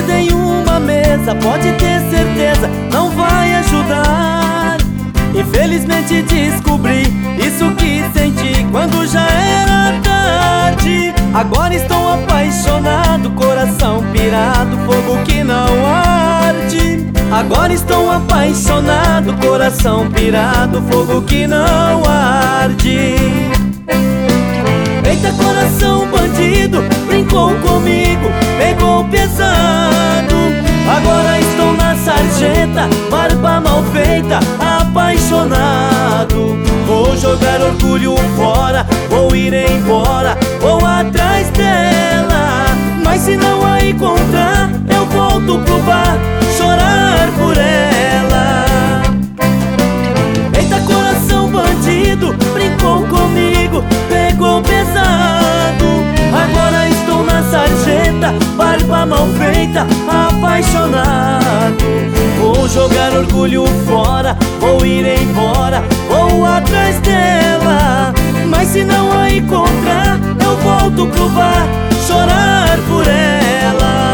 construída em uma mesa, pode ter certeza, não vai ajudar. Infelizmente descobri isso que senti quando já era tarde. Agora estou apaixonado, coração pirado, fogo que não arde. Agora estou apaixonado, coração pirado, fogo que não arde. Eita, coração bandido, brincou comigo, pegou pesado. Agora estou na sarjeta, barba mal feita, apaixonado. Vou jogar orgulho fora, vou ir embora, vou atrás dela. Mas se não a encontrar, eu volto pro bar, chorar por ela. Eita, coração bandido, brincou comigo, pegou pesado. Agora estou na sarjeta, barba mal feita, apaixonado. Vou jogar orgulho fora, vou ir embora, vou atrás dela. Mas se não a encontrar, eu volto pro bar, chorar por ela.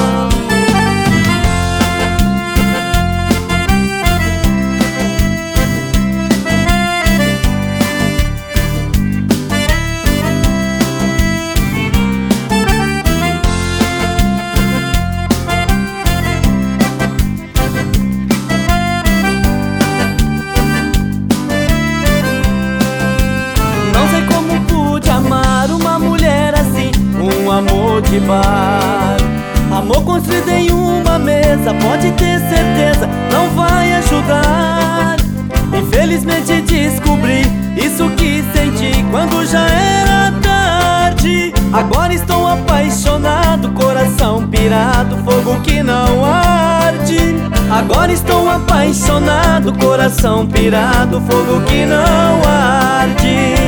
Amor de bar, amor construído em uma mesa, pode ter certeza, não vai ajudar. Infelizmente descobri isso que senti quando já era tarde. Agora estou apaixonado, coração pirado, fogo que não arde. Agora estou apaixonado, coração pirado, fogo que não arde.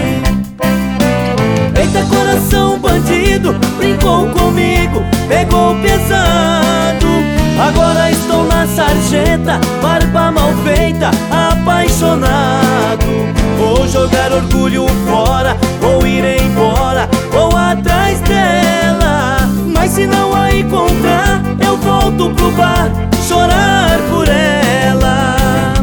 Eita, coração bandido, brincou comigo, pegou pesado. Agora estou na sarjeta, barba mal feita, apaixonado. Vou jogar orgulho fora, vou ir embora, vou atrás dela. Mas se não a encontrar, eu volto pro bar, chorar por ela.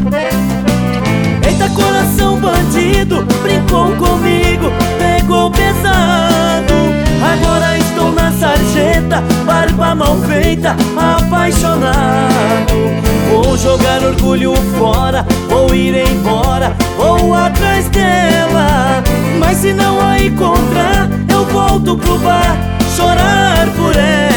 Eita, coração bandido, brincou comigo, pegou pesado. Agora estou na sarjeta, barba mal feita, apaixonado. Vou jogar orgulho fora, vou ir embora, vou atrás dela. Mas se não a encontrar, eu volto pro bar, chorar por ela.